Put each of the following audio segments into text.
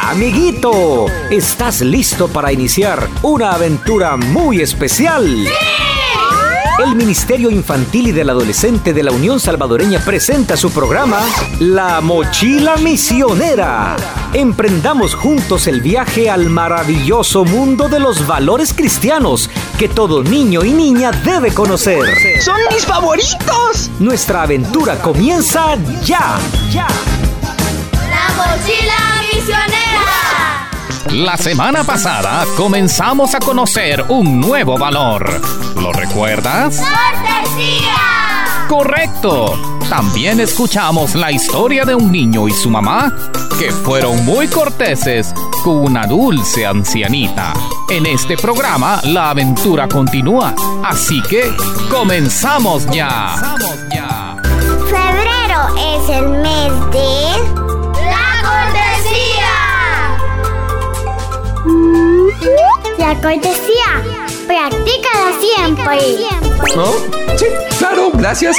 Amiguito, ¿estás listo para iniciar una aventura muy especial? ¡Sí! El Ministerio Infantil y del Adolescente de la Unión Salvadoreña presenta su programa La Mochila Misionera. Emprendamos juntos el viaje al maravilloso mundo de los valores cristianos que todo niño y niña debe conocer. ¡Son mis favoritos! Nuestra aventura comienza ya. ¡La Mochila Misionera! La semana pasada comenzamos a conocer un nuevo valor. ¿Lo recuerdas? ¡Cortesía! ¡Correcto! También escuchamos la historia de un niño y su mamá que fueron muy corteses con una dulce ancianita. En este programa la aventura continúa, así que ¡comenzamos ya! Febrero es el mes de... La cortesía, practícala siempre. ¿No? Sí, claro, gracias.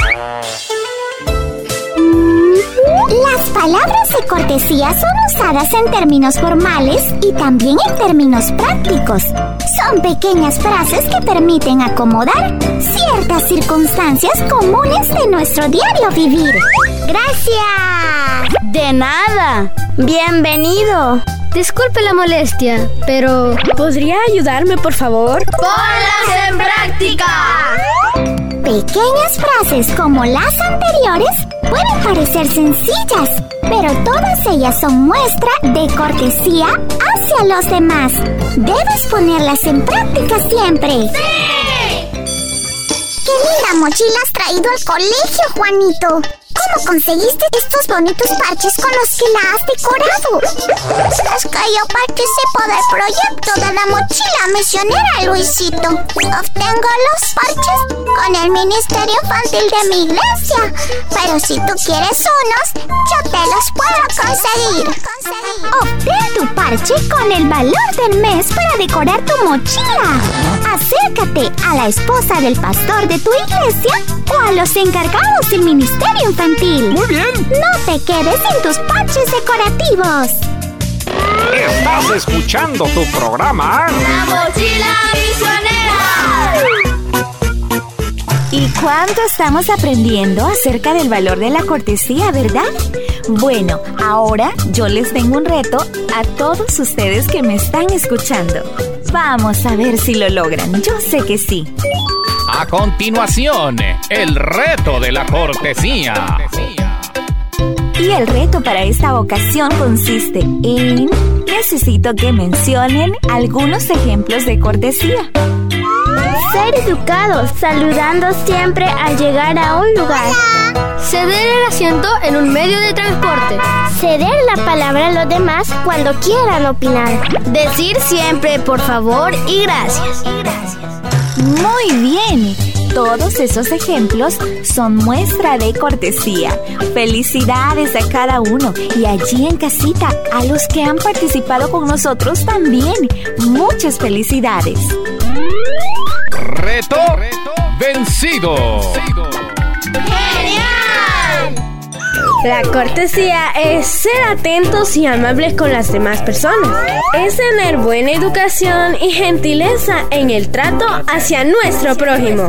Las palabras de cortesía son usadas en términos formales y también en términos prácticos. Son pequeñas frases que permiten acomodar ciertas circunstancias comunes de nuestro diario vivir. ¡Gracias! De nada. Bienvenido. Disculpe la molestia, pero ¿podría ayudarme, por favor? ¡Ponlas en práctica! Pequeñas frases como las anteriores pueden parecer sencillas, pero todas ellas son muestra de cortesía hacia los demás. Debes ponerlas en práctica siempre. ¡Sí! ¡Qué linda mochila has traído al colegio, Juanito! ¿Cómo conseguiste estos bonitos parches con los que la has decorado? Es que yo participo del proyecto de la mochila misionera, Luisito. Obtengo los parches con el Ministerio Infantil de mi iglesia. Pero si tú quieres unos, yo te los puedo conseguir. Obtén tu parche con el valor del mes para decorar tu mochila. Acércate a la esposa del pastor de tu iglesia o a los encargados del Ministerio Infantil. Muy bien. No te quedes sin tus parches decorativos. ¿Estás escuchando tu programa? ¡La Mochila Misionera! ¿Y cuánto estamos aprendiendo acerca del valor de la cortesía, verdad? Bueno, ahora yo les tengo un reto a todos ustedes que me están escuchando. Vamos a ver si lo logran. Yo sé que sí. A continuación, el reto de la cortesía. Y el reto para esta ocasión consiste en... Necesito que mencionen algunos ejemplos de cortesía. Ser educados, saludando siempre al llegar a un lugar. Ceder el asiento en un medio de transporte. Ceder la palabra a los demás cuando quieran opinar. Decir siempre por favor y gracias. Muy bien. Todos esos ejemplos son muestra de cortesía. Felicidades a cada uno. Y allí en casita, a los que han participado con nosotros también. Muchas felicidades. Reto vencido. ¡Genial! La cortesía es ser atentos y amables con las demás personas. Es tener buena educación y gentileza en el trato hacia nuestro prójimo.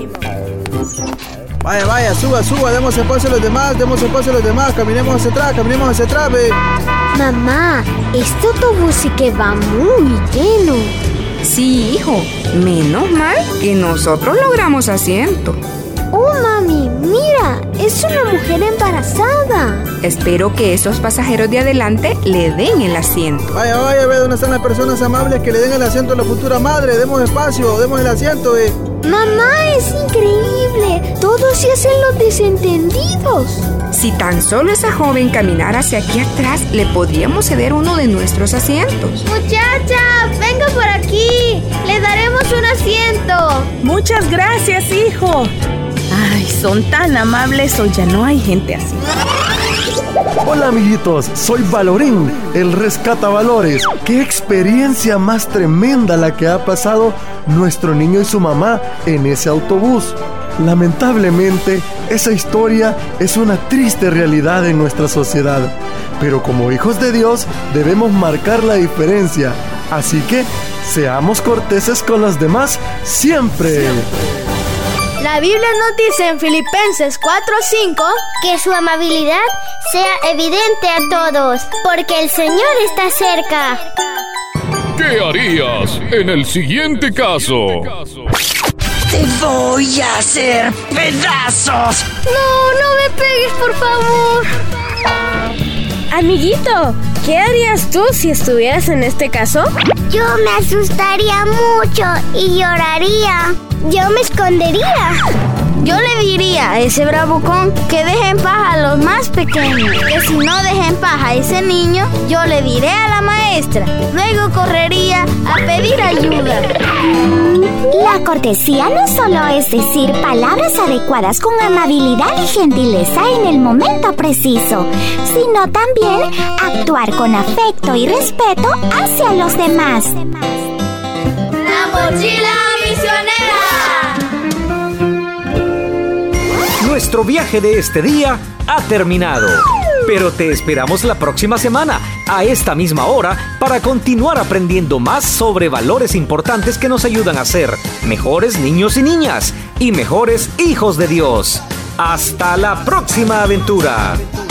Vaya, suba, demos espacio a los demás, caminemos hacia atrás, ve. Mamá, este autobús sí que va muy lleno. Sí, hijo, menos mal que nosotros logramos asiento. Oh, mami, mira, es una mujer embarazada. Espero que esos pasajeros de adelante le den el asiento. Vaya, ve dónde están las personas amables que le den el asiento a la futura madre. Demos espacio, demos el asiento, ve. Mamá, es increíble. Todos se hacen los desentendidos. Si tan solo esa joven caminara hacia aquí atrás, le podríamos ceder uno de nuestros asientos. Muchacha, venga por aquí. Le daremos un asiento. Muchas gracias, hijo. Ay, son tan amables, hoy ya no hay gente así. Hola amiguitos, soy Valorín, el rescatavalores. ¡Qué experiencia más tremenda la que ha pasado nuestro niño y su mamá en ese autobús! Lamentablemente, esa historia es una triste realidad en nuestra sociedad. Pero como hijos de Dios, debemos marcar la diferencia. Así que, seamos corteses con los demás siempre. La Biblia nos dice en Filipenses 4:5 que su amabilidad sea evidente a todos, porque el Señor está cerca. ¿Qué harías en el siguiente caso? ¡Te voy a hacer pedazos! No me pegues, por favor. Amiguito, ¿qué harías tú si estuvieras en este caso? Yo me asustaría mucho y lloraría. Yo me escondería. Yo le diría a ese bravucón que deje en paz a los más pequeños. Que si no deja en paz a ese niño, yo le diré a la maestra. Luego correría a pedir ayuda. La cortesía no solo es decir palabras adecuadas con amabilidad y gentileza en el momento preciso, sino también actuar con afecto y respeto hacia los demás. La mochila misionera. Nuestro viaje de este día ha terminado, pero te esperamos la próxima semana, a esta misma hora, para continuar aprendiendo más sobre valores importantes que nos ayudan a ser mejores niños y niñas y mejores hijos de Dios. ¡Hasta la próxima aventura!